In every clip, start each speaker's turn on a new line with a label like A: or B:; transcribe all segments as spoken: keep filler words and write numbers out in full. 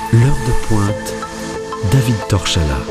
A: L'heure de pointe, David Torchala.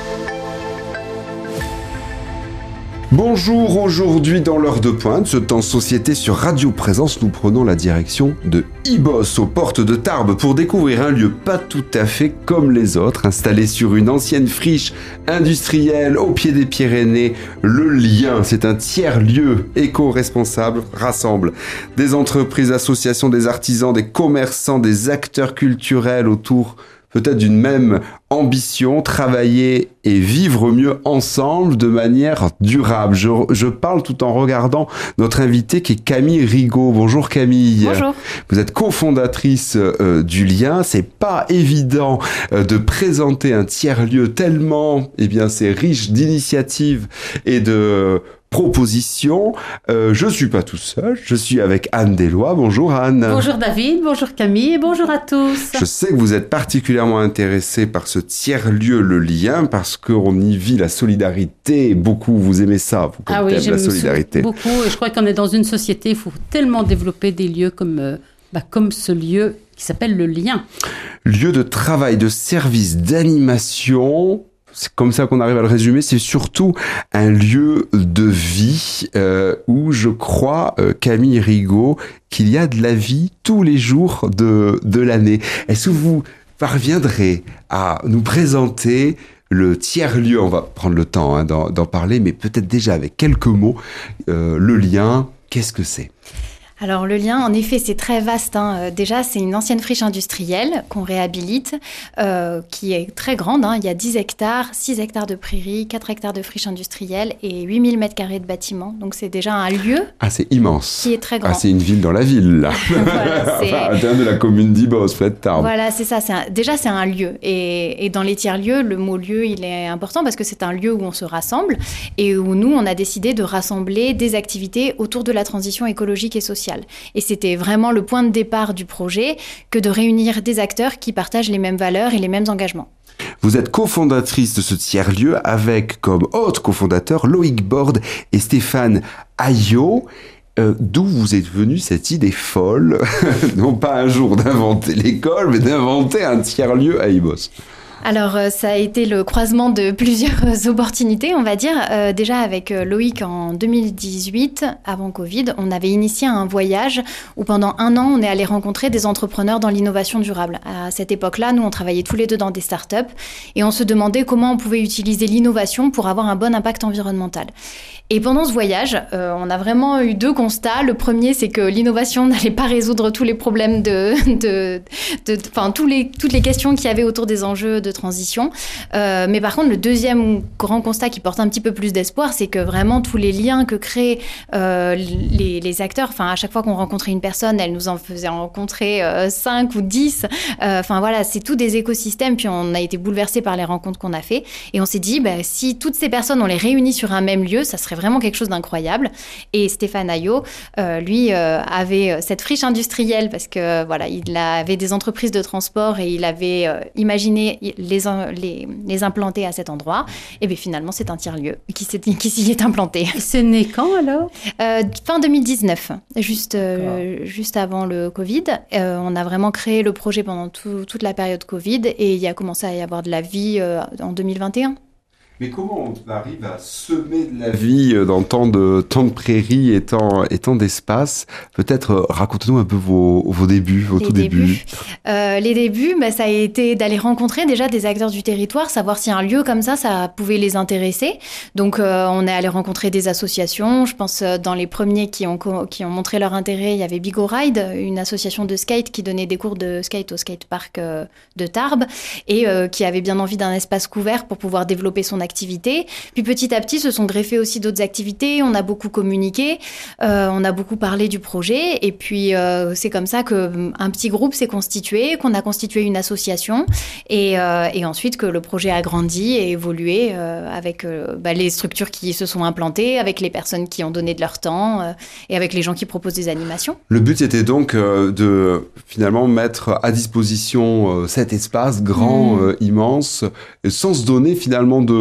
B: Bonjour, aujourd'hui dans l'heure de pointe, ce temps société sur Radio Présence, nous prenons la direction de Ibos, aux portes de Tarbes, pour découvrir un lieu pas tout à fait comme les autres, installé sur une ancienne friche industrielle au pied des Pyrénées. Le Lien, c'est un tiers-lieu éco-responsable, rassemble des entreprises, associations, des artisans, des commerçants, des acteurs culturels autour peut-être d'une même ambition, travailler et vivre mieux ensemble de manière durable. Je, je parle tout en regardant notre invitée qui est Camille Rigaud. Bonjour Camille.
C: Bonjour.
B: Vous êtes cofondatrice euh, du Lien. C'est pas évident euh, de présenter un tiers-lieu tellement, eh bien, c'est riche d'initiatives et de propositions. Euh, je suis pas tout seul, je suis avec Anne Deslois. Bonjour Anne.
C: Bonjour David, bonjour Camille et bonjour à tous.
B: Je sais que vous êtes particulièrement intéressé par ce tiers-lieu, le Lien, parce qu'on y vit la solidarité. Beaucoup, vous aimez ça, vous, comme
C: ah oui,
B: thème,
C: j'aime
B: la solidarité.
C: beaucoup et je crois qu'on est dans une société, il faut tellement développer des lieux comme, euh, bah, comme ce lieu qui s'appelle le Lien.
B: Lieu de travail, de service, d'animation. C'est comme ça qu'on arrive à le résumer, c'est surtout un lieu de vie euh, où je crois, euh, Camille Rigaud, qu'il y a de la vie tous les jours de, de l'année. Est-ce que vous parviendrez à nous présenter le tiers-lieu? On va prendre le temps hein, d'en, d'en parler, mais peut-être déjà avec quelques mots, euh, le Lien, qu'est-ce que c'est ?
D: Alors le Lien, en effet, c'est très vaste. Hein. Déjà, c'est une ancienne friche industrielle qu'on réhabilite, euh, qui est très grande. Hein. Il y a dix hectares, six hectares de prairies, quatre hectares de friche industrielle et huit mille mètres carrés de bâtiments. Donc c'est déjà un lieu
B: ah, c'est immense.
D: Qui est très grand.
B: Ah, c'est une ville dans la ville, là.
D: Voilà, c'est...
B: Enfin, à l'intérieur de la commune d'Ibos, près de Tarbes.
D: Voilà, c'est ça. C'est un... Déjà, c'est un lieu. Et, et dans les tiers-lieux, le mot lieu, il est important parce que c'est un lieu où on se rassemble et où nous, on a décidé de rassembler des activités autour de la transition écologique et sociale. Et c'était vraiment le point de départ du projet que de réunir des acteurs qui partagent les mêmes valeurs et les mêmes engagements.
B: Vous êtes cofondatrice de ce tiers-lieu avec comme autres cofondateurs Loïc Borde et Stéphane Ayot. Euh, d'où vous est venue cette idée folle, non pas un jour d'inventer l'école, mais d'inventer un tiers-lieu à Ibos?
D: Alors, euh, ça a été le croisement de plusieurs opportunités, on va dire. Euh, déjà, avec euh, Loïc, en deux mille dix-huit, avant Covid, on avait initié un voyage où pendant un an, on est allé rencontrer des entrepreneurs dans l'innovation durable. À cette époque-là, nous, on travaillait tous les deux dans des startups et on se demandait comment on pouvait utiliser l'innovation pour avoir un bon impact environnemental. Et pendant ce voyage, euh, on a vraiment eu deux constats. Le premier, c'est que l'innovation n'allait pas résoudre tous les problèmes de... de, de, de enfin, tous les, toutes les questions qu'il y avait autour des enjeux de transition. Euh, mais par contre, le deuxième grand constat qui porte un petit peu plus d'espoir, c'est que vraiment tous les liens que créent euh, les, les acteurs, enfin, à chaque fois qu'on rencontrait une personne, elle nous en faisait rencontrer euh, cinq ou dix. Euh, enfin, voilà, c'est tout des écosystèmes. Puis on a été bouleversés par les rencontres qu'on a fait. Et on s'est dit, bah, si toutes ces personnes, on les réunit sur un même lieu, ça serait vraiment quelque chose d'incroyable. Et Stéphane Ayot, euh, lui, euh, avait cette friche industrielle parce que voilà, il avait des entreprises de transport et il avait euh, imaginé les, les, les implanter à cet endroit. Et bien finalement, c'est un tiers-lieu qui, qui s'y est implanté.
C: Et c'est né quand alors
D: euh, Fin deux mille dix-neuf, juste, euh, juste avant le Covid. Euh, on a vraiment créé le projet pendant tout, toute la période Covid et il y a commencé à y avoir de la vie euh, en deux mille vingt et un.
B: Mais comment on arrive à semer de la vie dans tant de, tant de prairies et tant, et tant d'espace? Peut-être euh, racontez-nous un peu vos, vos débuts, vos
D: les
B: tout
D: débuts.
B: débuts.
D: Euh, les débuts, bah, ça a été d'aller rencontrer déjà des acteurs du territoire, savoir si un lieu comme ça, ça pouvait les intéresser. Donc euh, on est allé rencontrer des associations. Je pense euh, dans les premiers qui ont, qui ont montré leur intérêt, il y avait Bigo Ride, une association de skate qui donnait des cours de skate au skatepark euh, de Tarbes et euh, qui avait bien envie d'un espace couvert pour pouvoir développer son activité. Puis petit à petit, se sont greffées aussi d'autres activités. On a beaucoup communiqué, euh, on a beaucoup parlé du projet. Et puis, euh, c'est comme ça qu'un petit groupe s'est constitué, qu'on a constitué une association. Et, euh, et ensuite, que le projet a grandi et évolué euh, avec euh, bah, les structures qui se sont implantées, avec les personnes qui ont donné de leur temps euh, et avec les gens qui proposent des animations.
B: Le but, c'était donc euh, de finalement mettre à disposition euh, cet espace grand, mmh. euh, immense, sans se donner finalement de...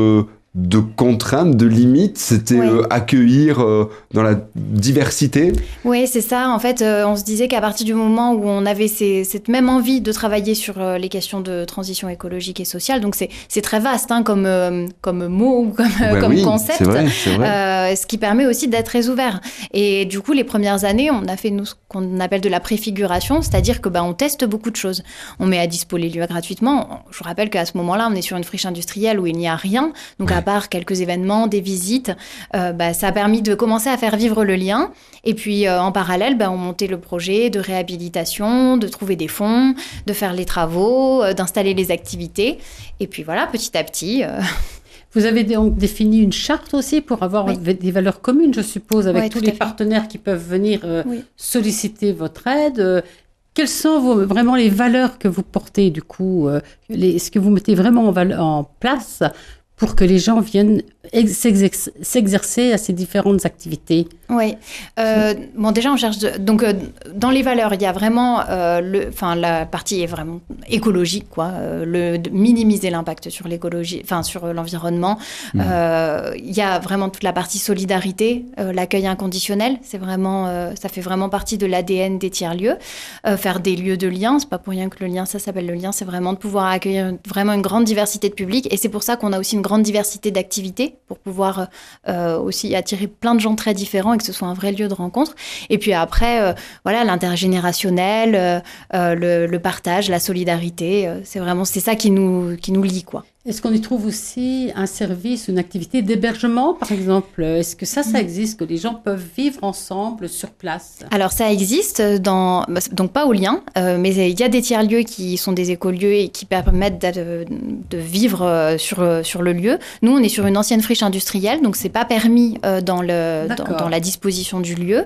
B: de contraintes, de limites, c'était
D: ouais.
B: euh, accueillir euh, dans la diversité.
D: Oui, c'est ça. En fait, euh, on se disait qu'à partir du moment où on avait ces, cette même envie de travailler sur euh, les questions de transition écologique et sociale, donc c'est, c'est très vaste hein, comme, euh, comme mot ou comme,
B: Ouais,
D: comme
B: oui,
D: concept,
B: c'est vrai, c'est vrai.
D: Euh, ce qui permet aussi d'être très ouvert. Et du coup, les premières années, on a fait nous, ce qu'on appelle de la préfiguration, c'est-à-dire que bah, on teste beaucoup de choses. On met à dispo les lieux gratuitement. Je vous rappelle qu'à ce moment-là, on est sur une friche industrielle où il n'y a rien. Donc, ouais. à part quelques événements, des visites, euh, bah, ça a permis de commencer à faire vivre le lien. Et puis, euh, en parallèle, bah, on montait le projet de réhabilitation, de trouver des fonds, de faire les travaux, euh, d'installer les activités. Et puis voilà, petit à petit... Euh...
C: Vous avez donc défini une charte aussi pour avoir oui. des valeurs communes, je suppose, avec oui, tous les partenaires qui peuvent venir euh, oui. solliciter votre aide. Euh, quelles sont vos, vraiment les valeurs que vous portez, du coup euh, les, est-ce que vous mettez vraiment en, val- en place pour que les gens viennent ex- s'exercer, s'exercer à ces différentes activités?
D: Oui. Euh, bon, déjà, on cherche... De, donc, euh, dans les valeurs, il y a vraiment... Euh, le, enfin, la partie est vraiment écologique, quoi. Euh, le, de minimiser l'impact sur l'écologie, enfin, sur l'environnement. Mmh. Euh, il y a vraiment toute la partie solidarité, euh, l'accueil inconditionnel. C'est vraiment... Euh, ça fait vraiment partie de l'A D N des tiers-lieux. Euh, faire des lieux de lien, c'est pas pour rien que le lien, ça s'appelle le lien. C'est vraiment de pouvoir accueillir vraiment une grande diversité de publics. Et c'est pour ça qu'on a aussi une grande diversité d'activités pour pouvoir euh, aussi attirer plein de gens très différents et que ce soit un vrai lieu de rencontre. Et puis après, euh, voilà, l'intergénérationnel, euh, euh, le, le partage, la solidarité, euh, c'est vraiment c'est ça qui nous qui nous lie, quoi.
C: Est-ce qu'on y trouve aussi un service, une activité d'hébergement, par exemple? Est-ce que ça, ça existe, que les gens peuvent vivre ensemble sur place?
D: Alors, ça existe, dans, donc pas au lien, euh, mais il y a des tiers-lieux qui sont des écolieux et qui permettent de, de vivre sur, sur le lieu. Nous, on est sur une ancienne friche industrielle, donc c'est pas permis euh, dans, le, dans, dans la disposition du lieu.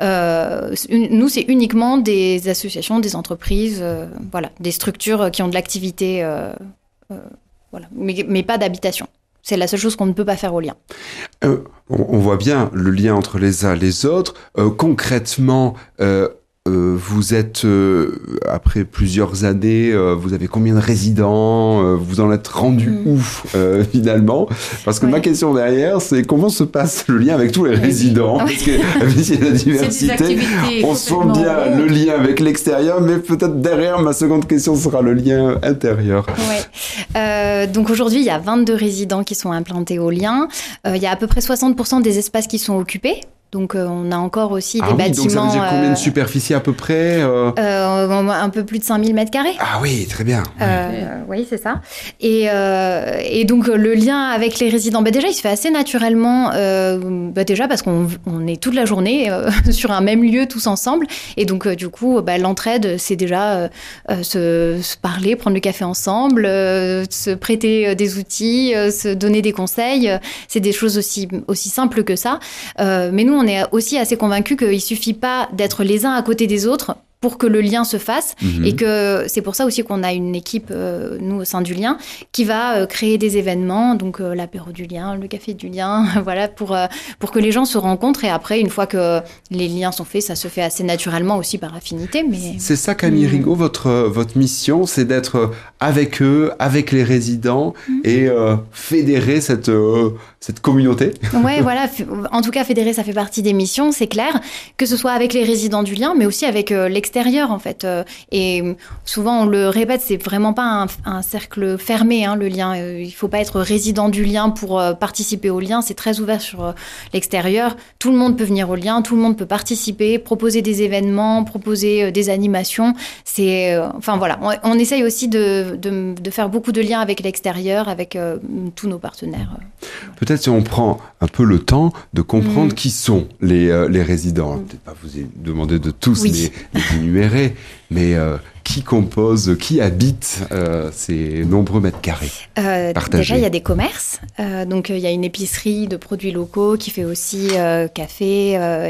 D: Euh, nous, c'est uniquement des associations, des entreprises, euh, voilà, des structures qui ont de l'activité... Euh, euh, Voilà. Mais, mais pas d'habitation. C'est la seule chose qu'on ne peut pas faire au lien.
B: Euh, on, on voit bien le lien entre les uns et les autres. Euh, concrètement, euh, euh, vous êtes, euh, après plusieurs années, euh, vous avez combien de résidents? euh, Vous en êtes rendu mmh. où, euh, finalement? Parce que ouais. ma question derrière, c'est comment se passe le lien avec tous les résidents? Parce que même s'il y a la diversité, on sent bien le lien avec l'extérieur, mais peut-être derrière, ma seconde question sera le lien intérieur.
D: Ouais. Euh, donc aujourd'hui, il y a vingt-deux résidents qui sont implantés au lien. Euh, il y a à peu près soixante pour cent des espaces qui sont occupés. Donc, euh, on a encore aussi
B: ah
D: des
B: oui,
D: bâtiments...
B: Donc, ça veut dire combien de
D: euh,
B: superficie à peu près euh...
D: Euh, un peu plus de cinq mille mètres carrés.
B: Ah oui, très bien.
D: Euh, oui, c'est ça. Et, euh, et donc, le lien avec les résidents, bah déjà, il se fait assez naturellement. Euh, bah déjà, parce qu'on on est toute la journée euh, sur un même lieu, tous ensemble. Et donc, euh, du coup, bah, l'entraide, c'est déjà euh, se, se parler, prendre le café ensemble, euh, se prêter des outils, euh, se donner des conseils. C'est des choses aussi, aussi simples que ça. Euh, mais nous, on est aussi assez convaincus qu'il ne suffit pas d'être les uns à côté des autres pour que le lien se fasse. Mmh. Et que c'est pour ça aussi qu'on a une équipe, euh, nous, au sein du lien, qui va euh, créer des événements, donc euh, l'apéro du lien, le café du lien, voilà, pour, euh, pour que les gens se rencontrent. Et après, une fois que les liens sont faits, ça se fait assez naturellement aussi par affinité. Mais...
B: C'est ça, Camille mmh. Rigaud, votre, votre mission, c'est d'être avec eux, avec les résidents, mmh. et euh, fédérer cette, euh, cette communauté.
D: Oui, voilà. En tout cas, fédérer, ça fait partie des missions, c'est clair. Que ce soit avec les résidents du lien, mais aussi avec euh, l'extérieur. extérieur en fait euh, et souvent on le répète, c'est vraiment pas un, un cercle fermé hein, le lien, euh, il faut pas être résident du lien pour euh, participer au lien, c'est très ouvert sur euh, l'extérieur, tout le monde peut venir au lien, tout le monde peut participer, proposer des événements, proposer euh, des animations, c'est euh, enfin voilà, on, on essaye aussi de, de, de faire beaucoup de liens avec l'extérieur, avec euh, tous nos partenaires.
B: Peut-être si on prend un peu le temps de comprendre mmh. qui sont les, euh, les résidents, mmh. peut-être pas vous demander de tous oui. les, les énumérer, mais euh, qui compose, qui habite euh, ces nombreux mètres carrés
D: euh,
B: partagés?
D: Déjà, il y a des commerces. Euh, donc, il y a une épicerie de produits locaux qui fait aussi euh, café euh, et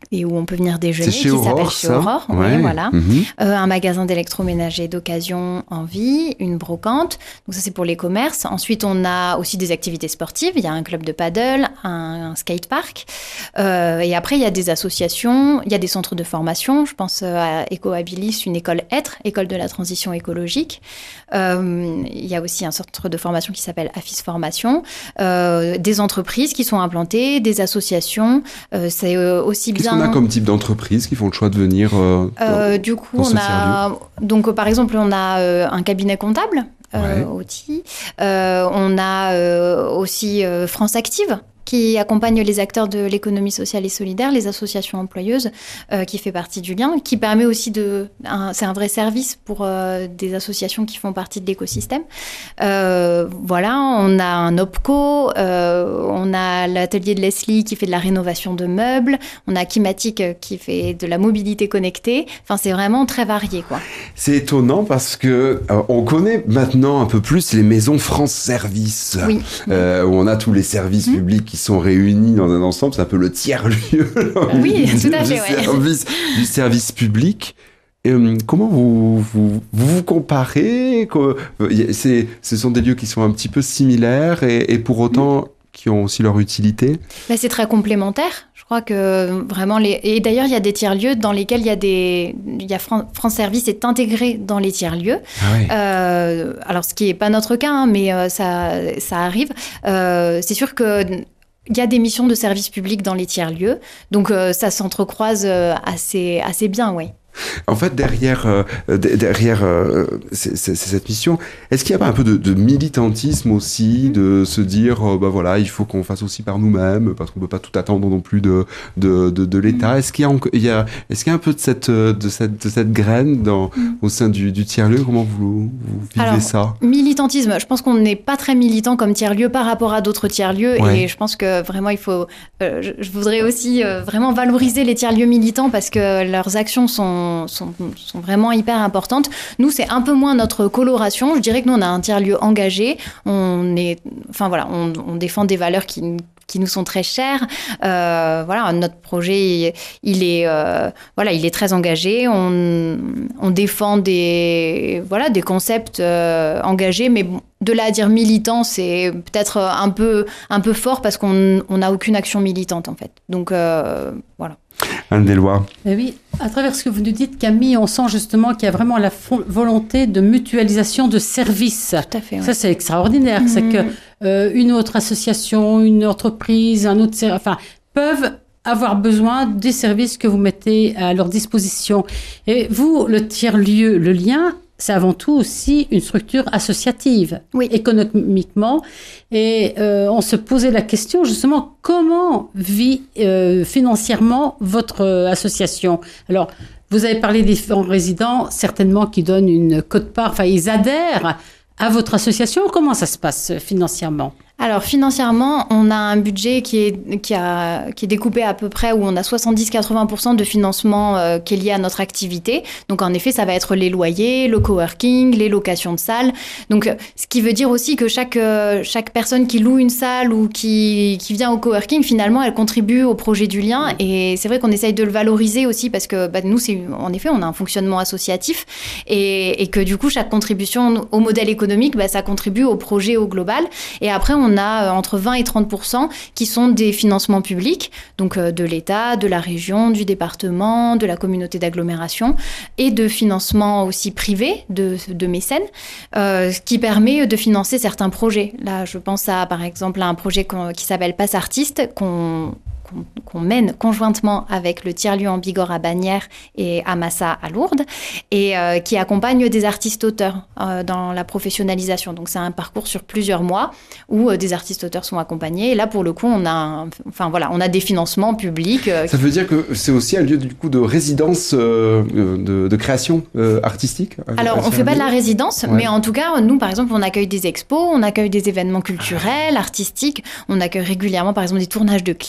D: et où on peut venir déjeuner,
B: chez
D: qui
B: Aurore,
D: s'appelle Chez
B: ça
D: Aurore.
B: Ouais.
D: Oui, voilà.
B: Mm-hmm.
D: Euh, un magasin d'électroménager d'occasion en vie, une brocante. Donc ça, c'est pour les commerces. Ensuite, on a aussi des activités sportives. Il y a un club de paddle, un, un skatepark. Euh, et après, il y a des associations, il y a des centres de formation. Je pense à Ecohabilis, une école Être, école de la transition écologique. Euh, il y a aussi un centre de formation qui s'appelle Afis Formation. Euh, des entreprises qui sont implantées, des associations. Euh, c'est euh, aussi
B: Qu'est-ce
D: bien...
B: qu'on a comme type d'entreprise qui font le choix de venir euh,
D: euh,
B: dans,
D: Du coup,
B: dans
D: on a... Donc, euh, par exemple, on a euh, un cabinet comptable, euh,
B: Ouais.
D: outil. Euh, on a euh, aussi euh, France Active, qui accompagne les acteurs de l'économie sociale et solidaire, les associations employeuses, euh, qui fait partie du lien, qui permet aussi de... Un, c'est un vrai service pour euh, des associations qui font partie de l'écosystème. Euh, voilà, on a un OPCO, euh, on a l'atelier de Leslie qui fait de la rénovation de meubles, on a Kimatic qui fait de la mobilité connectée. Enfin, c'est vraiment très varié, quoi.
B: C'est étonnant parce que euh, on connaît maintenant un peu plus les maisons France Service,
D: Oui.
B: euh, où on a tous les services mmh. publics qui sont réunis dans un ensemble. C'est un peu le tiers-lieu.
D: Oui,
B: du,
D: tout à fait.
B: Du,
D: ouais.
B: service, du service public. Et, euh, comment vous vous, vous vous comparez? c'est, Ce sont des lieux qui sont un petit peu similaires et, et pour autant mmh. qui ont aussi leur utilité.
D: Bah, c'est très complémentaire. Je crois que vraiment les... Et d'ailleurs, il y a des tiers-lieux dans lesquels il y a des... Il y a Fran... France Service est intégré dans les tiers-lieux.
B: Ah oui.
D: euh, alors, ce qui n'est pas notre cas, hein, mais euh, ça, ça arrive. Euh, c'est sûr que... Il y a des missions de service public dans les tiers-lieux, donc euh, ça s'entrecroise euh, assez, assez bien, oui.
B: En fait, derrière, euh, derrière euh, c'est, c'est, c'est cette mission, est-ce qu'il n'y a pas un peu de, de militantisme aussi, mmh. de se dire, euh, bah voilà, il faut qu'on fasse aussi par nous-mêmes, parce qu'on ne peut pas tout attendre non plus de, de, de, de l'État. Mmh. Est-ce qu'il y a, il y a, est-ce qu'il y a un peu de cette, de cette, de cette graine dans, mmh. au sein du, du tiers-lieu? Comment vous, vous vivez
D: Alors,
B: ça?
D: Militantisme, je pense qu'on n'est pas très militant comme tiers-lieu par rapport à d'autres tiers-lieux, ouais. Et je pense que vraiment, il faut... Euh, je, je voudrais aussi euh, vraiment valoriser les tiers-lieux militants parce que leurs actions sont Sont, sont vraiment hyper importantes. Nous, c'est un peu moins notre coloration. Je dirais que nous, on a un tiers-lieu engagé. On est, enfin voilà, on, on défend des valeurs qui qui nous sont très chères. Euh, voilà, notre projet, il est, euh, voilà, il est très engagé. On, on défend des, voilà, des concepts euh, engagés, mais bon, de là à dire militant, c'est peut-être un peu, un peu fort parce qu'on n'a aucune action militante, en fait. Donc, euh, voilà.
B: Anne Deloy.
C: Eh oui, à travers ce que vous nous dites, Camille, on sent justement qu'il y a vraiment la fo- volonté de mutualisation de services.
D: Tout à fait. Ouais.
C: Ça, c'est extraordinaire. Mmh. C'est que euh, une autre association, une entreprise, un autre, enfin, peuvent avoir besoin des services que vous mettez à leur disposition. Et vous, le tiers-lieu, le lien, c'est avant tout aussi une structure associative,
D: oui.
C: économiquement. Et euh, on se posait la question, justement, comment vit euh, financièrement votre euh, association? Alors, vous avez parlé des fonds résidents, certainement qui donnent une quote-part, enfin, ils adhèrent à votre association. Comment ça se passe financièrement?
D: Alors, financièrement, on a un budget qui est, qui a, qui est découpé à peu près où on a soixante-dix à quatre-vingts pour cent de financement euh, qui est lié à notre activité. Donc, en effet, ça va être les loyers, le coworking, les locations de salles. Donc, ce qui veut dire aussi que chaque, euh, chaque personne qui loue une salle ou qui, qui vient au coworking, finalement, elle contribue au projet du lien. Et c'est vrai qu'on essaye de le valoriser aussi parce que bah, nous, c'est, en effet, on a un fonctionnement associatif et, et que du coup, chaque contribution au modèle économique, bah, ça contribue au projet au global. Et après, on On a entre vingt et trente pour cent qui sont des financements publics, donc de l'État, de la région, du département, de la communauté d'agglomération, et de financements aussi privés, de, de mécènes, euh, ce qui permet de financer certains projets. Là, je pense à, par exemple, à un projet qui s'appelle Passe Artiste, qu'on... qu'on mène conjointement avec le tiers-lieu en Bigorre à Bagnères et à Massa à Lourdes, et euh, qui accompagne des artistes-auteurs euh, dans la professionnalisation. Donc, c'est un parcours sur plusieurs mois où euh, des artistes-auteurs sont accompagnés. Et là, pour le coup, on a, un, enfin, voilà, on a des financements publics. Euh,
B: Ça veut dire que c'est aussi un lieu du coup, de résidence, euh, de, de création euh, artistique?
D: Alors, on ne fait pas de la résidence, ouais. Mais en tout cas, nous, par exemple, on accueille des expos, on accueille des événements culturels, artistiques, on accueille régulièrement, par exemple, des tournages de clips,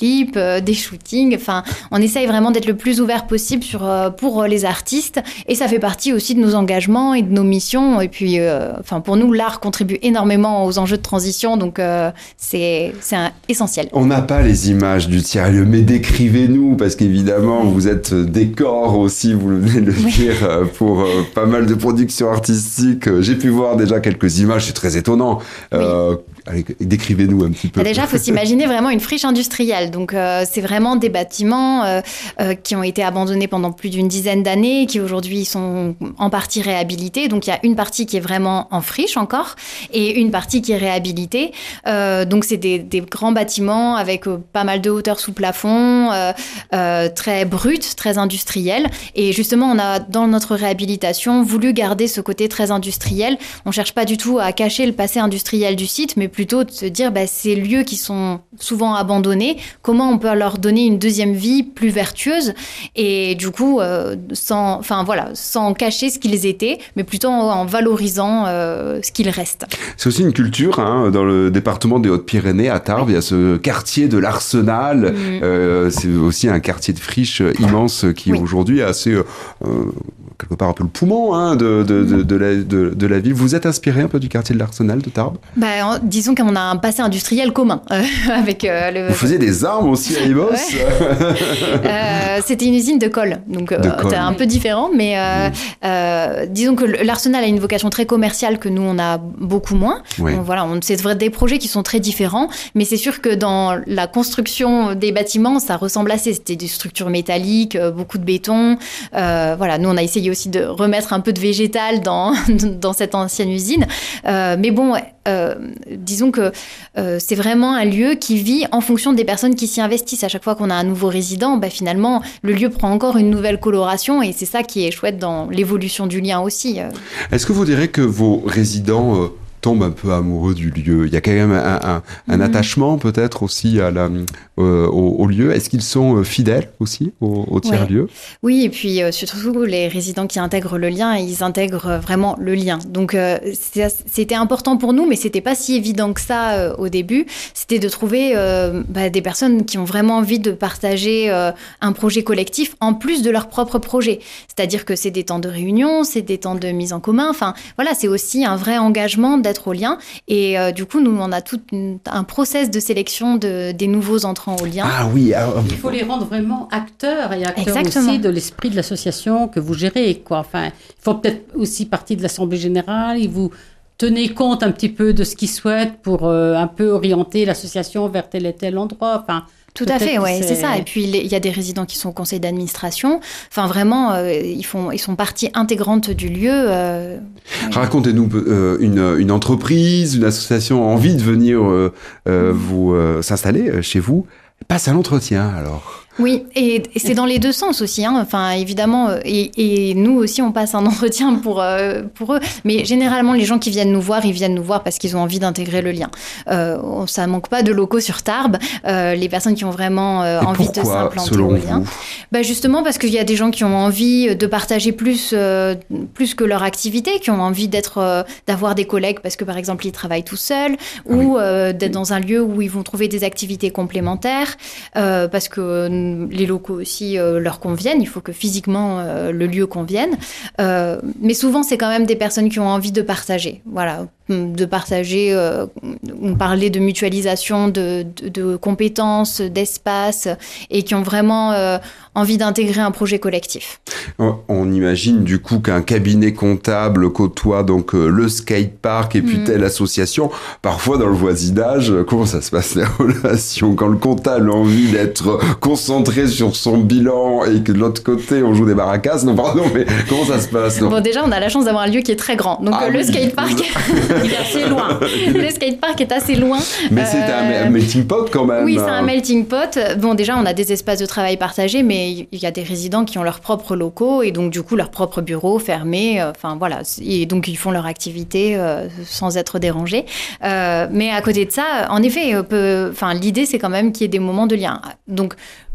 D: euh, des shootings. Enfin, on essaye vraiment d'être le plus ouvert possible sur, euh, pour les artistes. Et ça fait partie aussi de nos engagements et de nos missions. Et puis, euh, enfin, pour nous, l'art contribue énormément aux enjeux de transition. Donc, euh, c'est, c'est un, essentiel.
B: On n'a pas les images du tiers-lieu, mais décrivez-nous, parce qu'évidemment, vous êtes décor aussi, vous venez de le
D: oui.
B: dire, pour euh, pas mal de productions artistiques. J'ai pu voir déjà quelques images, c'est très étonnant. Euh, oui. Allez, décrivez-nous un petit peu.
D: Déjà, il faut s'imaginer vraiment une friche industrielle. Donc, euh, c'est vraiment des bâtiments euh, euh, qui ont été abandonnés pendant plus d'une dizaine d'années, qui aujourd'hui sont en partie réhabilités. Donc, il y a une partie qui est vraiment en friche encore et une partie qui est réhabilitée. Euh, donc, c'est des, des grands bâtiments avec euh, pas mal de hauteur sous plafond, euh, euh, très bruts, très industriels. Et justement, on a, dans notre réhabilitation, voulu garder ce côté très industriel. On ne cherche pas du tout à cacher le passé industriel du site, mais plutôt de se dire, bah, ces lieux qui sont souvent abandonnés, comment on peut leur donner une deuxième vie plus vertueuse et du coup, euh, sans, enfin, voilà, sans cacher ce qu'ils étaient, mais plutôt en, en valorisant euh, ce qu'il reste.
B: C'est aussi une culture, hein, dans le département des Hautes-Pyrénées, à Tarbes, il y a ce quartier de l'Arsenal, mmh. euh, c'est aussi un quartier de friche immense qui oui. aujourd'hui est assez... Euh, quelque part un peu le poumon hein, de, de, de, de, la, de, de la ville. Vous êtes inspiré un peu du quartier de l'Arsenal de Tarbes ?
D: Bah, disons qu'on a un passé industriel commun. Euh, avec, euh, le...
B: Vous faisiez des armes aussi à Ibos ?
D: Ouais. euh, C'était une usine de colle, donc euh, c'était un peu différent, mais euh, mmh. euh, disons que l'Arsenal a une vocation très commerciale que nous, on a beaucoup moins.
B: Oui.
D: Donc, voilà, on, c'est des projets qui sont très différents, mais c'est sûr que dans la construction des bâtiments, ça ressemble assez. C'était des structures métalliques, beaucoup de béton. Euh, voilà, nous, on a essayé aussi de remettre un peu de végétal dans, dans cette ancienne usine. Euh, mais bon, euh, disons que euh, c'est vraiment un lieu qui vit en fonction des personnes qui s'y investissent. À chaque fois qu'on a un nouveau résident, bah, finalement, le lieu prend encore une nouvelle coloration et c'est ça qui est chouette dans l'évolution du lien aussi.
B: Est-ce que vous direz que vos résidents... Euh... tombent un peu amoureux du lieu. Il y a quand même un, un, un mmh. attachement peut-être aussi à la, euh, au, au lieu. Est-ce qu'ils sont fidèles aussi au, au tiers-lieu ?
D: ouais. Oui, et puis euh, surtout les résidents qui intègrent le lien, ils intègrent vraiment le lien. Donc euh, c'était important pour nous, mais c'était pas si évident que ça euh, au début. C'était de trouver euh, bah, des personnes qui ont vraiment envie de partager euh, un projet collectif en plus de leur propre projet. C'est-à-dire que c'est des temps de réunion, c'est des temps de mise en commun. Enfin, voilà, c'est aussi un vrai engagement d'être au lien. Et euh, du coup, nous, on a tout une, un process de sélection de, des nouveaux entrants au lien.
B: Ah oui. Ah,
C: il faut les rendre vraiment acteurs et acteurs
D: Exactement.
C: aussi de l'esprit de l'association que vous gérez, quoi. Enfin, ils font peut-être aussi partie de l'Assemblée générale. Ils vous tenez compte un petit peu de ce qu'ils souhaitent pour euh, un peu orienter l'association vers tel et tel endroit. Enfin,
D: tout à fait, ouais, c'est... c'est ça. Et puis, il y a des résidents qui sont au conseil d'administration. Enfin, vraiment, euh, ils, font, ils sont partie intégrante du lieu. Euh...
B: Racontez-nous euh, une, une entreprise, une association a envie de venir euh, euh, vous euh, s'installer chez vous. Passe à l'entretien, alors.
D: Oui, et, et c'est dans les deux sens aussi. Hein. Enfin, évidemment, et, et nous aussi, on passe un entretien pour, euh, pour eux. Mais généralement, les gens qui viennent nous voir, ils viennent nous voir parce qu'ils ont envie d'intégrer le lien. Euh, ça manque pas de locaux sur Tarbes. Euh, les personnes qui ont vraiment euh, envie de s'implanter au lien. Bah justement, parce qu'il y a des gens qui ont envie de partager plus, euh, plus que leur activité, qui ont envie d'être, euh, d'avoir des collègues parce que, par exemple, ils travaillent tout seuls, ah ou oui. euh, d'être dans un lieu où ils vont trouver des activités complémentaires, euh, parce que les locaux aussi euh, leur conviennent, il faut que physiquement euh, le lieu convienne. Euh, mais souvent, c'est quand même des personnes qui ont envie de partager. Voilà, de partager, euh, on parlait de mutualisation de, de, de compétences, d'espace, et qui ont vraiment euh, envie d'intégrer un projet collectif.
B: On imagine du coup qu'un cabinet comptable côtoie donc euh, le skatepark et puis mmh. telle association. Parfois dans le voisinage, comment ça se passe les relations quand le comptable a envie d'être concentré sur son bilan et que de l'autre côté on joue des maracas? Non pardon, mais comment ça se passe? Non
D: bon déjà on a la chance d'avoir un lieu qui est très grand. Donc ah, euh, le oui. skatepark, il est assez loin. Le skatepark est assez loin.
B: Mais euh... c'est un, un melting pot quand même.
D: Oui, c'est un melting pot. Bon déjà on a des espaces de travail partagés, mais il y a des résidents qui ont leurs propres locaux et donc du coup leurs propres bureaux fermés. Enfin euh, voilà, et donc ils font leur activité euh, sans être dérangés. Euh, mais à côté de ça, en effet, enfin l'idée c'est quand même qu'il y ait des moments de lien. Donc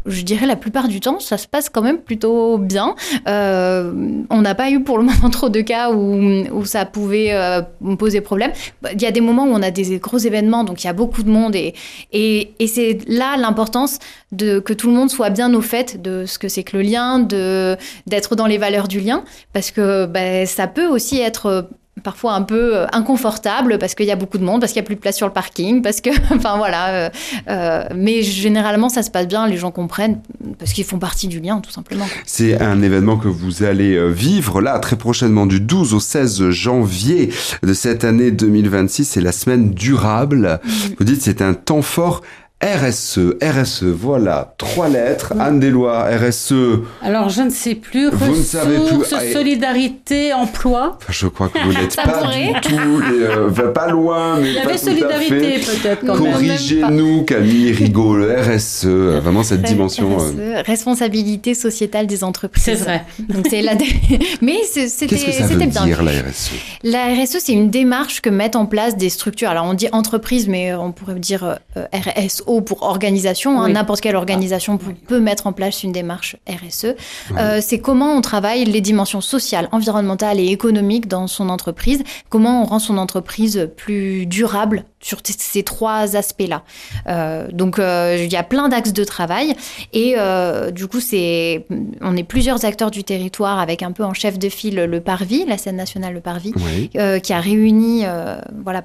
D: je dirais la plupart du temps, ça se passe quand même plutôt bien. Euh, on n'a pas eu pour le moment trop de cas où, où ça pouvait euh, poser problème. Il y a des moments où on a des gros événements, donc il y a beaucoup de monde et, et, et c'est là l'importance de que tout le monde soit bien au fait de ce que c'est que le lien, de, d'être dans les valeurs du lien, parce que bah, ça peut aussi être parfois un peu inconfortable parce qu'il y a beaucoup de monde, parce qu'il n'y a plus de place sur le parking, parce que, enfin voilà. Euh, euh, mais généralement, ça se passe bien, les gens comprennent, parce qu'ils font partie du lien, tout simplement.
B: C'est un événement que vous allez vivre là, très prochainement, du douze au seize janvier de cette année deux mille vingt-six. C'est la semaine durable. Mmh. Vous dites c'est un temps fort. R S E, R S E, voilà, trois lettres. Oui. Anne Deloye, R S E.
C: Alors, je ne sais plus. Vous ressources, ne savez plus. Solidarité, emploi.
B: Enfin, je crois que vous n'êtes pas pourrait. du tout, et, euh, pas loin, mais
C: il y
B: pas
C: avait
B: tout
C: solidarité,
B: à fait.
C: peut-être. Quand
B: Corrigez-nous, Camille Rigaud, le R S E, vraiment cette dimension.
D: R S E, euh... responsabilité sociétale des entreprises.
C: C'est vrai.
D: Donc, c'est la... Mais c'était,
B: Qu'est-ce que ça
D: c'était
B: veut
D: bien.
B: dire, la R S E?
D: La R S E, c'est une démarche que mettent en place des structures. Alors, on dit entreprise, mais on pourrait dire euh, R S O pour organisation. Oui. Hein, n'importe quelle organisation ah. peut mettre en place une démarche R S E. Oui. Euh, c'est comment on travaille les dimensions sociales, environnementales et économiques dans son entreprise, comment on rend son entreprise plus durable sur t- ces trois aspects-là. Euh, donc, euh, il y a plein d'axes de travail et euh, du coup, c'est, on est plusieurs acteurs du territoire avec un peu en chef de file le Parvis, la scène nationale Le Parvis, oui. euh, qui a réuni euh, voilà,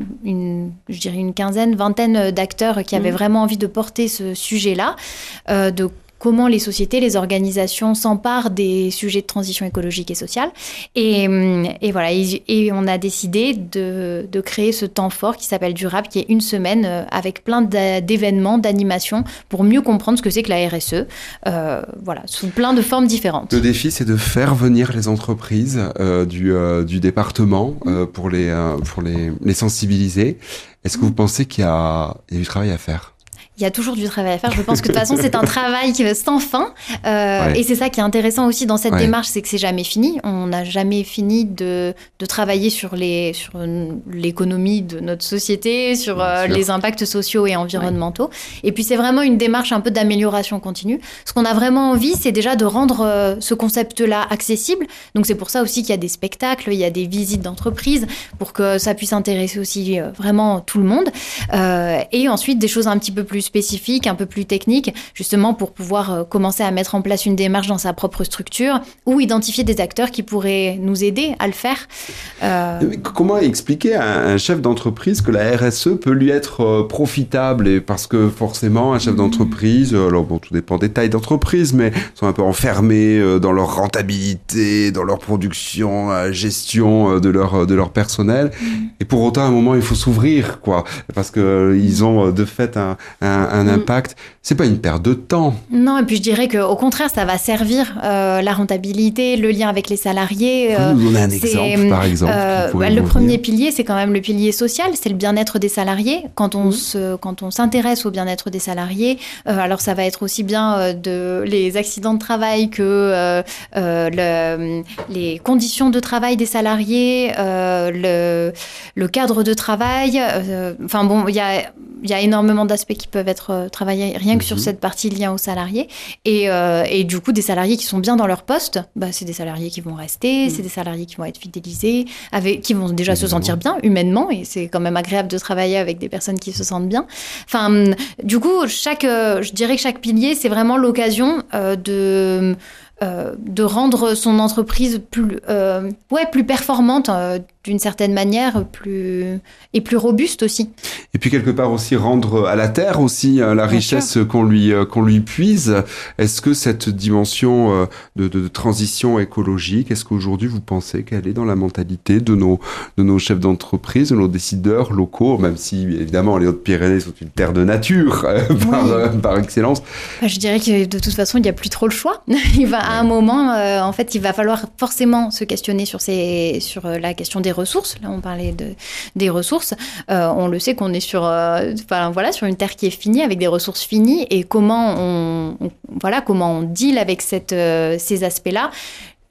D: une, je dirais une quinzaine, vingtaine d'acteurs qui avaient mmh. vraiment envie de porter ce sujet-là, euh, de comment les sociétés, les organisations s'emparent des sujets de transition écologique et sociale. Et, et voilà, et, et on a décidé de, de créer ce temps fort qui s'appelle Durable, qui est une semaine avec plein d'événements, d'animations, pour mieux comprendre ce que c'est que la R S E, euh, voilà, sous plein de formes différentes.
B: Le défi, c'est de faire venir les entreprises euh, du, euh, du département euh, pour, les, euh, pour les, les sensibiliser. Est-ce que vous pensez qu'il y a, il y a du travail à faire ?
D: Il y a toujours du travail à faire. Je pense que de toute façon, c'est un travail sans fin. Euh, ouais. Et c'est ça qui est intéressant aussi dans cette ouais. démarche, c'est que c'est jamais fini. On n'a jamais fini de, de travailler sur, les, sur l'économie de notre société, sur euh, les impacts sociaux et environnementaux. Ouais. Et puis, c'est vraiment une démarche un peu d'amélioration continue. Ce qu'on a vraiment envie, c'est déjà de rendre euh, ce concept-là accessible. Donc, c'est pour ça aussi qu'il y a des spectacles, il y a des visites d'entreprise pour que ça puisse intéresser aussi euh, vraiment tout le monde. Euh, et ensuite, des choses un petit peu plus spécifique, un peu plus technique, justement pour pouvoir euh, commencer à mettre en place une démarche dans sa propre structure ou identifier des acteurs qui pourraient nous aider à le faire. Euh...
B: Comment expliquer à un chef d'entreprise que la R S E peut lui être euh, profitable et parce que forcément un chef mmh. d'entreprise, alors bon tout dépend des tailles d'entreprise, mais sont un peu enfermés euh, dans leur rentabilité, dans leur production, euh, gestion euh, de leur de leur personnel mmh. et pour autant à un moment il faut s'ouvrir quoi parce que euh, ils ont euh, de fait un, un un impact, c'est pas une perte de temps.
D: Non, et puis je dirais qu'au contraire, ça va servir euh, la rentabilité, le lien avec les salariés.
B: Euh, vous donnez un exemple, par exemple.
D: Euh, bah, le premier pilier, c'est quand même le pilier social, c'est le bien-être des salariés. Quand on, mmh. se, quand on s'intéresse au bien-être des salariés, euh, alors ça va être aussi bien euh, de, les accidents de travail que euh, euh, le, les conditions de travail des salariés, euh, le, le cadre de travail. Euh, enfin bon, il y a, y a énormément d'aspects qui peuvent être travaillés rien que mmh. sur cette partie liée aux salariés. Et, euh, et du coup, des salariés qui sont bien dans leur poste, bah, c'est des salariés qui vont rester, mmh. c'est des salariés qui vont être fidélisés, avec, qui vont déjà Évidemment. se sentir bien humainement. Et c'est quand même agréable de travailler avec des personnes qui se sentent bien. Enfin, du coup, chaque, euh, je dirais que chaque pilier, c'est vraiment l'occasion euh, de... Euh, de rendre son entreprise plus, euh, ouais, plus performante euh, d'une certaine manière, plus, et plus robuste aussi.
B: Et puis quelque part aussi rendre à la terre aussi euh, la Bien richesse sûr. qu'on lui, euh, qu'on lui puise. Est-ce que cette dimension euh, de, de, de transition écologique, est-ce qu'aujourd'hui vous pensez qu'elle est dans la mentalité de nos, de nos chefs d'entreprise, de nos décideurs locaux, même si évidemment les Hautes-Pyrénées sont une terre de nature euh, par, oui. euh, par excellence?
D: Bah, je dirais que de toute façon il n'y a plus trop le choix. Il va à un moment, euh, en fait, il va falloir forcément se questionner sur, ces, sur euh, la question des ressources. Là, on parlait de, des ressources. Euh, on le sait qu'on est sur, euh, voilà, sur une terre qui est finie, avec des ressources finies. Et comment on, on, voilà, comment on deal avec cette, euh, ces aspects-là.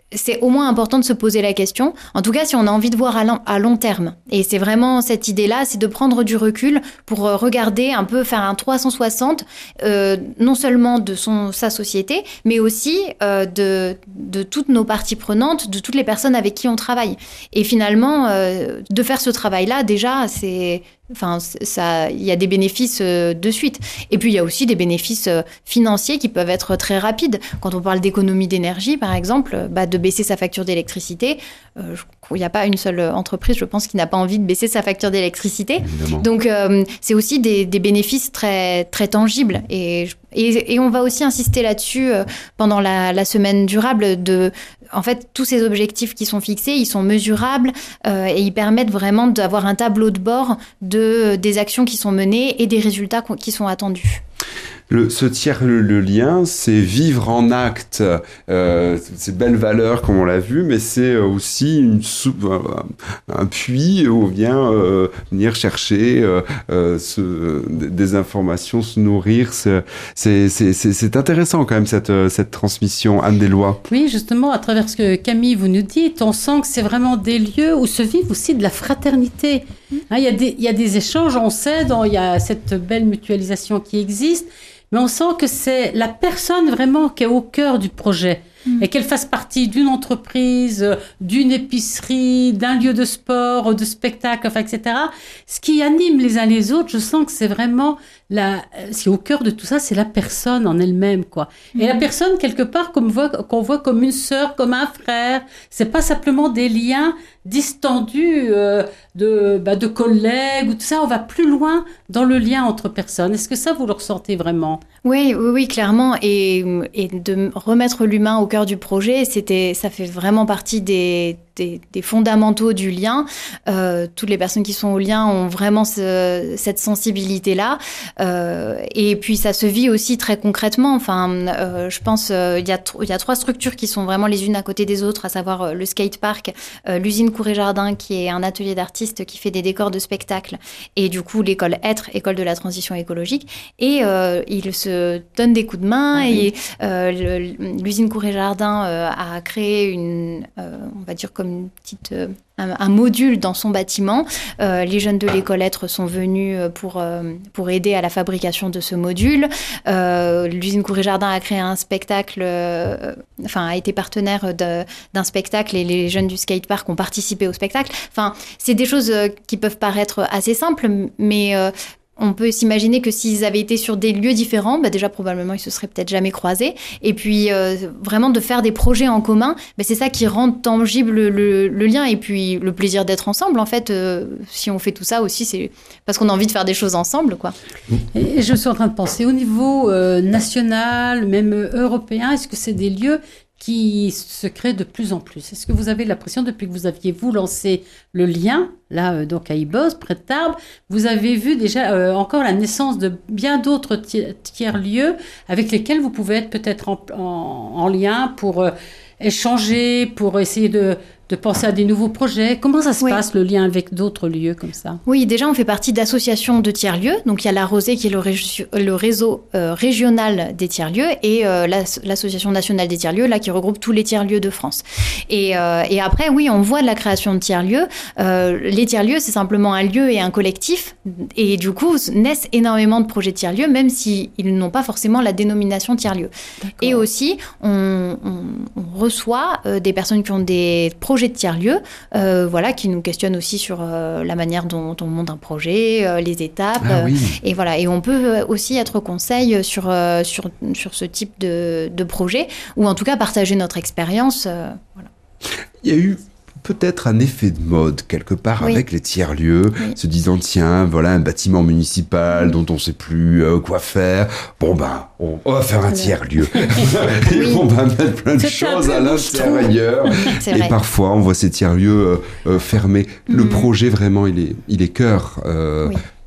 D: c'est au moins important de se poser la question. En tout cas, si on a envie de voir à long, à long terme. Et c'est vraiment cette idée-là, c'est de prendre du recul pour regarder un peu, faire un trois cent soixante, euh, non seulement de son, sa société, mais aussi euh, de, de toutes nos parties prenantes, de toutes les personnes avec qui on travaille. Et finalement, euh, de faire ce travail-là, déjà, c'est... Enfin, ça, il y a des bénéfices euh, de suite. Et puis, il y a aussi des bénéfices euh, financiers qui peuvent être très rapides. Quand on parle d'économie d'énergie, par exemple, bah, de baisser sa facture d'électricité, euh, il n'y a pas une seule entreprise, je pense, qui n'a pas envie de baisser sa facture d'électricité. Évidemment. Donc, euh, c'est aussi des, des bénéfices très, très tangibles. Et, et, et on va aussi insister là-dessus euh, pendant la, la semaine durable de... En fait, tous ces objectifs qui sont fixés, ils sont mesurables euh, et ils permettent vraiment d'avoir un tableau de bord de, des actions qui sont menées et des résultats qui sont attendus.
B: Le, ce tiers le, le lien, c'est vivre en acte euh, ces belles valeurs comme on l'a vu, mais c'est aussi une soupe, un, un puits où on vient euh, venir chercher euh, euh, ce, des informations, se nourrir. C'est, c'est, c'est, c'est intéressant quand même cette, cette transmission. Anne Deslois.
C: Oui, justement, à travers ce que Camille vous nous dites, on sent que c'est vraiment des lieux où se vit aussi de la fraternité. Hein, il y a des, il y a des échanges, on sait, dans, il y a cette belle mutualisation qui existe. Mais on sent que c'est la personne vraiment qui est au cœur du projet mmh. et qu'elle fasse partie d'une entreprise, d'une épicerie, d'un lieu de sport, de spectacle, enfin, et cetera. Ce qui anime les uns les autres, je sens que c'est vraiment la, ce qui est au cœur de tout ça, c'est la personne en elle-même, quoi. Mmh. Et la personne, quelque part, qu'on voit, qu'on voit comme une sœur, comme un frère, c'est pas simplement des liens distendus euh, de, bah, de collègues ou tout ça. On va plus loin dans le lien entre personnes. Est-ce que ça, vous le ressentez vraiment ?
D: Oui, oui, oui, clairement. Et, et de remettre l'humain au cœur du projet, c'était, ça fait vraiment partie des, des, des fondamentaux du lien. Euh, toutes les personnes qui sont au lien ont vraiment ce, cette sensibilité-là. Euh, et puis, ça se vit aussi très concrètement. Enfin, euh, je pense qu'il euh, y, y a trois structures qui sont vraiment les unes à côté des autres, à savoir euh, le skatepark, euh, l'usine Cour-et-Jardin, qui est un atelier d'artistes qui fait des décors de spectacle, et du coup, l'école Être, école de la transition écologique. Et euh, il se donne des coups de main. Ah, et oui. euh, l'usine Cour-et-Jardin euh, a créé une, euh, on va dire comme une petite... Euh, Un, un module dans son bâtiment. Euh, les jeunes de l'école Être sont venus pour, euh, pour aider à la fabrication de ce module. Euh, l'usine Cour-et-Jardin a créé un spectacle, euh, enfin a été partenaire de, d'un spectacle et les jeunes du skatepark ont participé au spectacle. Enfin, c'est des choses qui peuvent paraître assez simples, mais euh, on peut s'imaginer que s'ils avaient été sur des lieux différents, bah déjà probablement ils se seraient peut-être jamais croisés. Et puis euh, vraiment de faire des projets en commun, bah c'est ça qui rend tangible le, le lien et puis le plaisir d'être ensemble. En fait, euh, si on fait tout ça aussi, c'est parce qu'on a envie de faire des choses ensemble, quoi.
C: Et je suis en train de penser au niveau euh, national, même européen, est-ce que c'est des lieux qui se crée de plus en plus. Est-ce que vous avez l'impression, depuis que vous aviez, vous, lancé le lien, là, euh, donc à Ibos, près de Tarbes, vous avez vu déjà euh, encore la naissance de bien d'autres tiers-lieux avec lesquels vous pouvez être peut-être en, en, en lien pour euh, échanger, pour essayer de... de penser à des nouveaux projets. Comment ça se oui. passe, le lien avec d'autres lieux comme ça ?
D: Oui, déjà, on fait partie d'associations de tiers-lieux. Donc, il y a la Rosée qui est le, ré- le réseau euh, régional des tiers-lieux et euh, l'as- l'Association nationale des tiers-lieux, là, qui regroupe tous les tiers-lieux de France. Et, euh, et après, oui, on voit de la création de tiers-lieux. Euh, les tiers-lieux, c'est simplement un lieu et un collectif. Et du coup, naissent énormément de projets de tiers-lieux, même s'ils n'ont pas forcément la dénomination tiers-lieux. Et aussi, on, on, on reçoit euh, des personnes qui ont des projets de tiers-lieux, euh, voilà, qui nous questionnent aussi sur euh, la manière dont on monte un projet, euh, les étapes,
B: ah, oui.
D: euh, et voilà. Et on peut aussi être conseil sur euh, sur sur ce type de, de projet, ou en tout cas partager notre expérience. Euh, voilà.
B: Il y a eu peut-être un effet de mode quelque part oui. avec les tiers-lieux, oui. se disant tiens, voilà un bâtiment municipal oui. dont on ne sait plus euh, quoi faire. Bon ben, on, on va faire un tiers-lieu. Et oui. on va mettre plein de
C: c'est
B: choses à l'intérieur.
D: C'est
B: et
D: vrai.
B: Parfois, on voit ces tiers-lieux euh, euh, fermés. Mm. Le projet vraiment, il est, il est cœur. Euh, oui.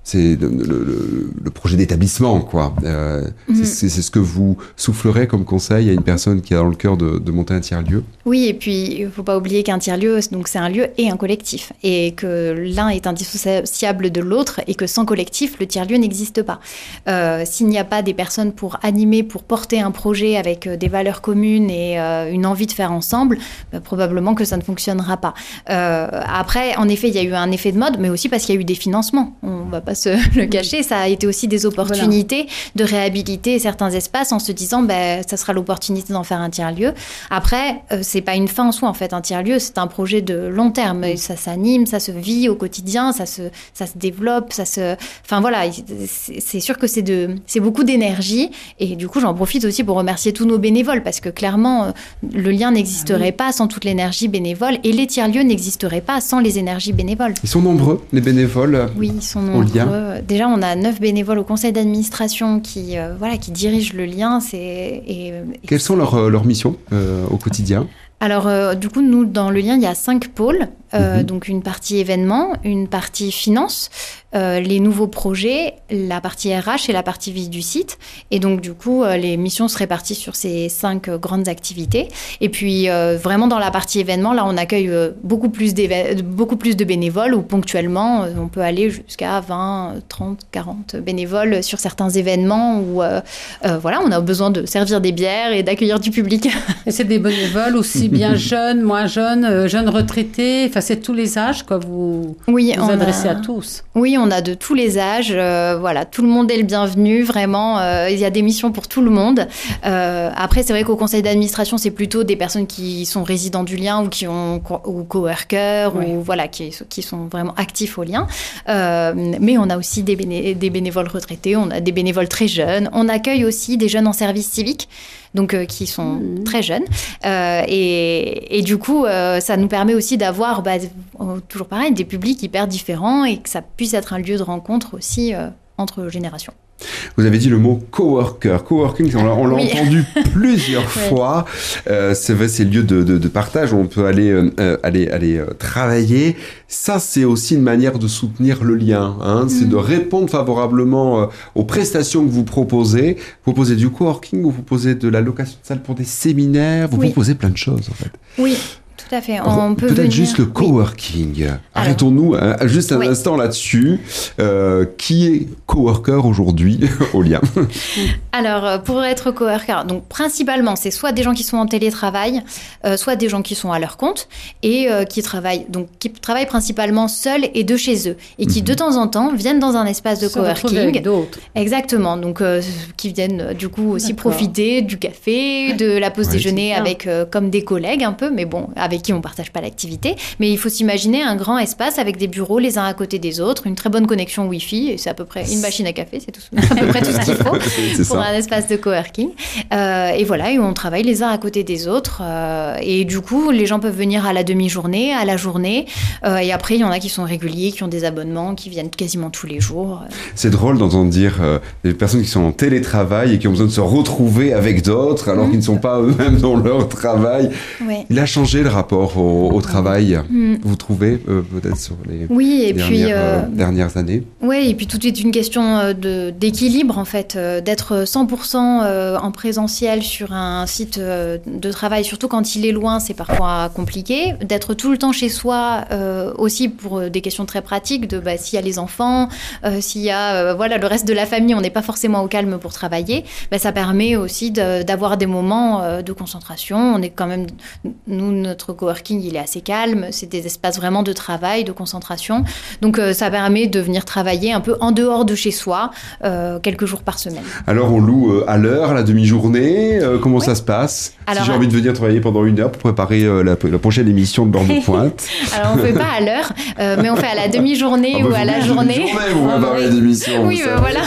B: c'est le, le, le projet d'établissement, quoi. Euh, mmh. c'est, c'est ce que vous soufflerez comme conseil à une personne qui a dans le cœur de, de monter un tiers-lieu.
D: Oui, et puis il ne faut pas oublier qu'un tiers-lieu, donc c'est un lieu et un collectif, et que l'un est indissociable de l'autre, et que sans collectif, le tiers-lieu n'existe pas. Euh, s'il n'y a pas des personnes pour animer, pour porter un projet avec des valeurs communes et euh, une envie de faire ensemble, bah, probablement que ça ne fonctionnera pas. Euh, après, en effet, il y a eu un effet de mode, mais aussi parce qu'il y a eu des financements. On ne va pas se le cacher, ça a été aussi des opportunités voilà. de réhabiliter certains espaces en se disant ben, ça sera l'opportunité d'en faire un tiers-lieu. Après, euh, c'est pas une fin en soi en fait, un tiers-lieu c'est un projet de long terme, et ça s'anime, ça se vit au quotidien, ça se, ça se développe, ça se... Enfin voilà, c'est, c'est sûr que c'est, de, c'est beaucoup d'énergie, et du coup j'en profite aussi pour remercier tous nos bénévoles, parce que clairement le lien n'existerait ah, oui. pas sans toute l'énergie bénévole, et les tiers-lieux n'existeraient pas sans les énergies bénévoles.
B: Ils sont nombreux les bénévoles.
D: Oui, ils sont nombreux. Déjà, on a neuf bénévoles au conseil d'administration qui, euh, voilà, qui dirigent le lien. C'est, et, et
B: Quelles sont leurs, euh, leurs missions euh, au quotidien ?
D: Alors, euh, du coup, nous, dans le lien, il y a cinq pôles. Euh, mmh. Donc, une partie événements, une partie finance, euh, les nouveaux projets, la partie R H et la partie vie du site. Et donc, du coup, euh, les missions se répartissent sur ces cinq euh, grandes activités. Et puis, euh, vraiment, dans la partie événements, là, on accueille euh, beaucoup, plus beaucoup plus de bénévoles, ou ponctuellement, euh, on peut aller jusqu'à vingt, trente, quarante bénévoles sur certains événements où, euh, euh, voilà, on a besoin de servir des bières et d'accueillir du public.
C: Et c'est des bénévoles aussi bien jeunes, moins jeunes, euh, jeunes retraités, enfin, c'est tous les âges, quoi, vous
D: oui,
C: vous adressez
D: a...
C: à tous.
D: Oui, on a de tous les âges, euh, voilà, tout le monde est le bienvenu, vraiment, euh, il y a des missions pour tout le monde. Euh, après, c'est vrai qu'au conseil d'administration, c'est plutôt des personnes qui sont résidents du lien, ou qui ont ou coworkers, oui. ou voilà, qui, qui sont vraiment actifs au lien. Euh, mais on a aussi des, béné- des bénévoles retraités, on a des bénévoles très jeunes, on accueille aussi des jeunes en service civique, donc euh, qui sont mmh. très jeunes. Euh, et, et du coup, euh, ça nous permet aussi d'avoir, bah, toujours pareil, des publics hyper différents, et que ça puisse être un lieu de rencontre aussi euh, entre générations.
B: Vous avez dit le mot coworker. Coworking, on l'a, on l'a oui. entendu plusieurs oui. fois. Euh, c'est vrai, c'est le lieu de, de, de partage où on peut aller, euh, aller, aller euh, travailler. Ça, c'est aussi une manière de soutenir le lien. Hein. C'est mmh. de répondre favorablement euh, aux prestations que vous proposez. Vous proposez du coworking, vous proposez de la location de salle pour des séminaires, vous oui. proposez plein de choses en fait.
D: Oui. Tout à fait.
B: Alors,
D: on peut
B: peut-être
D: venir...
B: juste le coworking. Oui. Arrêtons-nous hein, juste un oui. instant là-dessus. Euh, qui est coworker aujourd'hui au lien ?
D: Alors, pour être coworker, donc principalement, c'est soit des gens qui sont en télétravail, euh, soit des gens qui sont à leur compte et euh, qui travaillent, donc qui travaillent principalement seuls et de chez eux, et qui mm-hmm. de temps en temps viennent dans un espace de
C: Se
D: coworking.
C: Avec d'autres.
D: Exactement. Donc, euh, qui viennent du coup aussi D'accord. profiter du café, de la pause ouais, déjeuner avec euh, comme des collègues un peu, mais bon, avec qui on ne partage pas l'activité. Mais il faut s'imaginer un grand espace avec des bureaux les uns à côté des autres, une très bonne connexion Wi-Fi, et c'est à peu près une machine à café, c'est tout, à peu près tout ce qu'il faut c'est pour ça. Un espace de coworking. Euh, et voilà, et on travaille les uns à côté des autres. Euh, et du coup, les gens peuvent venir à la demi-journée, à la journée. Euh, et après, il y en a qui sont réguliers, qui ont des abonnements, qui viennent quasiment tous les jours.
B: C'est drôle d'entendre dire euh, des personnes qui sont en télétravail et qui ont besoin de se retrouver avec d'autres, alors mmh. qu'ils ne sont pas eux-mêmes dans leur travail.
D: Ouais.
B: Il a changé le rapport au, au travail, mmh. vous trouvez, euh, peut-être sur les
D: oui, et
B: dernières,
D: puis, euh,
B: euh, dernières années.
D: Oui, et puis tout est une question de, d'équilibre, en fait, euh, d'être cent pour cent euh, en présentiel sur un site euh, de travail, surtout quand il est loin, c'est parfois compliqué. D'être tout le temps chez soi, euh, aussi pour euh, des questions très pratiques, de bah, s'il y a les enfants, euh, s'il y a euh, voilà, le reste de la famille, on n'est pas forcément au calme pour travailler, bah, ça permet aussi de, d'avoir des moments euh, de concentration. On est quand même, nous, notre coworking, il est assez calme, c'est des espaces vraiment de travail, de concentration. Donc euh, ça permet de venir travailler un peu en dehors de chez soi, euh, quelques jours par semaine.
B: Alors on loue euh, à l'heure, à la demi-journée, euh, comment oui. ça se passe ? Alors, si j'ai envie de venir travailler pendant une heure pour préparer euh, la, la prochaine émission de l'heure de pointe.
D: Alors on ne fait pas à l'heure, euh, mais on fait à la demi-journée ah, ou à la journée.
B: Vous préparez l'émission.
D: Oui, bah, voilà.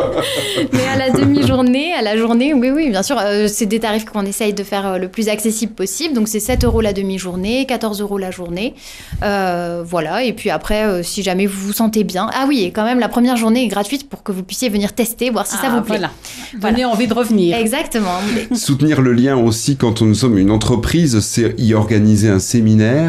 D: Mais à la demi-journée, à la journée, oui, oui, bien sûr, euh, c'est des tarifs qu'on essaye de faire euh, le plus accessible possible. Donc c'est sept euros la demi-journée, quatorze euros la journée. Euh, voilà, et puis après, euh, si jamais vous vous sentez bien. Ah oui, et quand même, la première journée est gratuite pour que vous puissiez venir tester, voir si ah, ça vous plaît.
C: Voilà. Donner voilà. envie de revenir.
D: Exactement.
B: Soutenir le lien aussi quand nous sommes une entreprise, c'est y organiser un séminaire,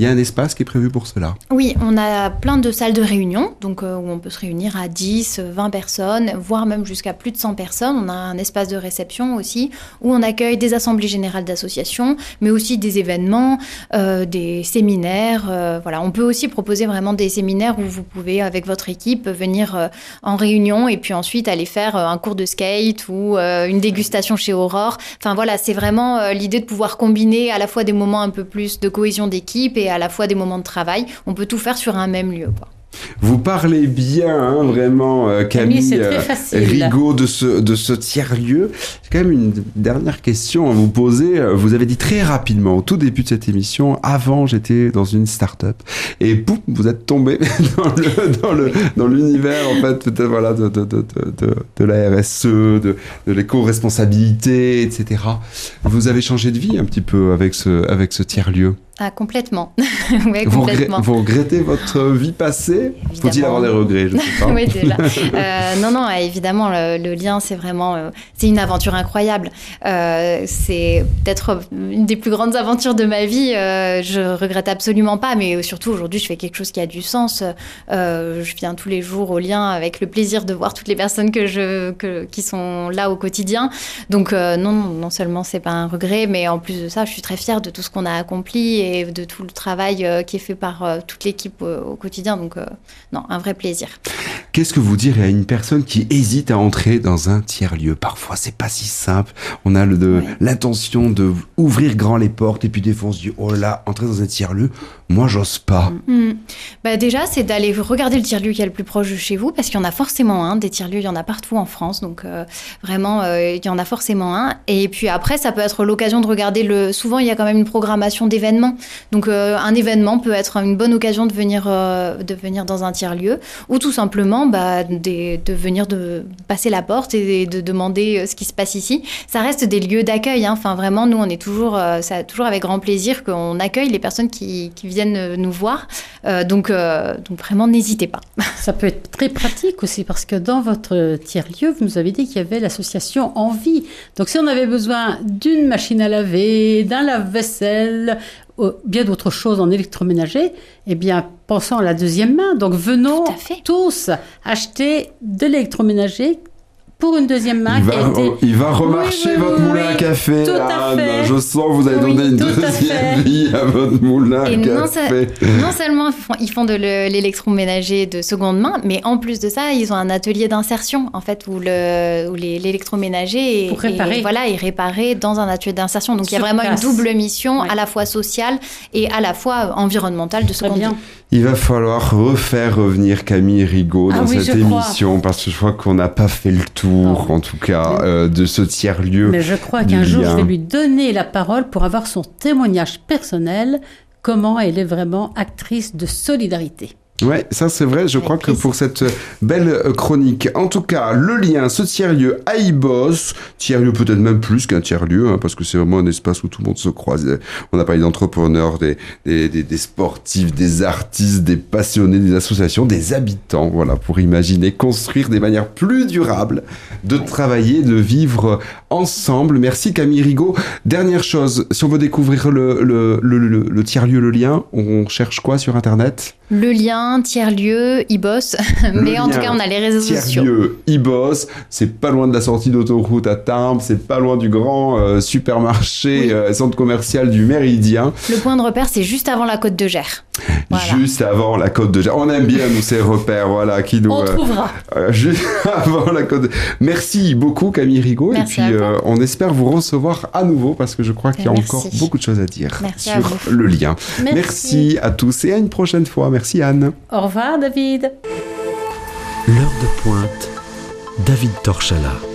B: Il y a un espace qui est prévu pour cela?
D: Oui, on a plein de salles de réunion, donc euh, où on peut se réunir à dix, vingt personnes, voire même jusqu'à plus de cent personnes. On a un espace de réception aussi, où on accueille des assemblées générales d'associations, mais aussi des événements, euh, des séminaires. Euh, voilà, on peut aussi proposer vraiment des séminaires où vous pouvez, avec votre équipe, venir euh, en réunion et puis ensuite aller faire euh, un cours de skate ou euh, une dégustation chez Aurore. Enfin voilà, c'est vraiment euh, l'idée de pouvoir combiner à la fois des moments un peu plus de cohésion d'équipe et à la fois des moments de travail. On peut tout faire sur un même lieu, quoi.
B: Vous parlez bien, hein, vraiment, euh, Camille euh, Rigaud, de ce, de ce tiers-lieu. J'ai quand même une dernière question à vous poser. Vous avez dit très rapidement, au tout début de cette émission, avant j'étais dans une start-up. Et boum, vous êtes tombé dans, le, dans, le, dans l'univers, en fait, peut-être, voilà, de, de, de, de, de la R S E, de, de l'éco-responsabilité, et cetera. Vous avez changé de vie un petit peu avec ce, avec ce tiers-lieu?
D: Ah, complètement. ouais,
B: vous,
D: complètement.
B: Regrette, vous regrettez votre vie passée? Évidemment. Faut-il avoir des regrets? Je sais pas.
D: Oui, déjà. Euh, non, non, évidemment, le, le lien, c'est vraiment... Euh, c'est une aventure incroyable. Euh, c'est peut-être une des plus grandes aventures de ma vie. Euh, je regrette absolument pas, mais surtout, aujourd'hui, je fais quelque chose qui a du sens. Euh, je viens tous les jours au lien avec le plaisir de voir toutes les personnes que je, que, qui sont là au quotidien. Donc, euh, non, non seulement c'est pas un regret, mais en plus de ça, je suis très fière de tout ce qu'on a accompli et de tout le travail euh, qui est fait par euh, toute l'équipe euh, au quotidien. Donc, euh, non, un vrai plaisir.
B: Qu'est-ce que vous direz à une personne qui hésite à entrer dans un tiers-lieu? Parfois, c'est pas si simple. On a le, de, oui. l'intention de ouvrir grand les portes et puis des fois, on se dit, oh là, entrer dans un tiers-lieu, moi, j'ose pas.
D: Mmh. Bah, déjà, c'est d'aller regarder le tiers-lieu qui est le plus proche de chez vous, parce qu'il y en a forcément un. Des tiers-lieux, il y en a partout en France. Donc, euh, vraiment, euh, il y en a forcément un. Et puis après, ça peut être l'occasion de regarder le... Souvent, il y a quand même une programmation d'événements. Donc, euh, un événement peut être une bonne occasion de venir, euh, de venir dans un tiers-lieu, ou tout simplement bah, de, de venir de passer la porte et de demander ce qui se passe ici. Ça reste des lieux d'accueil. Hein. Enfin, vraiment, nous, on est toujours, euh, ça, toujours avec grand plaisir qu'on accueille les personnes qui, qui viennent nous voir. Euh, donc, euh, donc, vraiment, n'hésitez pas.
C: Ça peut être très pratique aussi, parce que dans votre tiers-lieu, vous nous avez dit qu'il y avait l'association Envie. Donc, si on avait besoin d'une machine à laver, d'un lave-vaisselle, bien d'autres choses en électroménager, eh bien, pensons à la deuxième main. Donc, venons tous acheter de l'électroménager pour une deuxième main.
B: Il va,
C: qui a été...
B: il va remarcher oui, oui, votre oui, moulin oui, à café.
C: Tout à
B: Anne.
C: fait.
B: Je sens que vous avez oui, donné une deuxième vie à votre moulin
D: et
B: à
D: non,
B: café.
D: Ça, non seulement ils font, ils font de le, l'électroménager de seconde main, mais en plus de ça, ils ont un atelier d'insertion, en fait, où, le, où les, l'électroménager est,
C: pour réparer.
D: Et, voilà, est réparé dans un atelier d'insertion. Donc, Sur il y a vraiment place. Une double mission, ouais. à la fois sociale et à la fois environnementale de seconde main.
B: Il va falloir refaire revenir Camille Rigaud
C: ah
B: dans
C: oui,
B: cette émission, crois. Parce que je crois qu'on n'a pas fait le tour, non. en tout cas, euh, de ce tiers-lieu.
C: Mais je crois qu'un jour, je vais lui donner la parole pour avoir son témoignage personnel, comment elle est vraiment actrice de solidarité.
B: Ouais, ça c'est vrai, je Avec crois plaisir. Que pour cette belle chronique. En tout cas, le lien, ce tiers-lieu à Ibos, tiers-lieu peut-être même plus qu'un tiers-lieu, hein, parce que c'est vraiment un espace où tout le monde se croise. On a parlé d'entrepreneurs, des, des, des, des sportifs, des artistes, des passionnés, des associations, des habitants, voilà, pour imaginer construire des manières plus durables de travailler, de vivre ensemble. Merci Camille Rigaud. Dernière chose, si on veut découvrir le, le, le, le, le tiers-lieu, le lien, on cherche quoi sur Internet ?
D: Le lien, tiers-lieu, Ibos. Mais en tout cas, on a les réseaux sociaux.
B: Tiers-lieu, Ibos. C'est pas loin de la sortie d'autoroute à Tarbes. C'est pas loin du grand euh, supermarché, oui. euh, centre commercial du Méridien.
D: Le point de repère, c'est juste avant la Côte de Gers.
B: Voilà. Juste avant la Côte de Gers. On aime bien, nous, ces repères, voilà, qui nous...
C: On euh, trouvera.
B: Euh, juste avant la Côte de... Merci beaucoup, Camille Rigaud.
D: Merci
B: et puis, euh, on espère vous recevoir à nouveau, parce que je crois qu'il y a
D: Merci.
B: encore beaucoup de choses à dire
D: Merci
B: sur
D: à
B: le lien.
C: Merci.
B: Merci à tous et à une prochaine fois. Merci, Anne.
C: Au revoir, David.
A: L'heure de pointe, David Torchalla.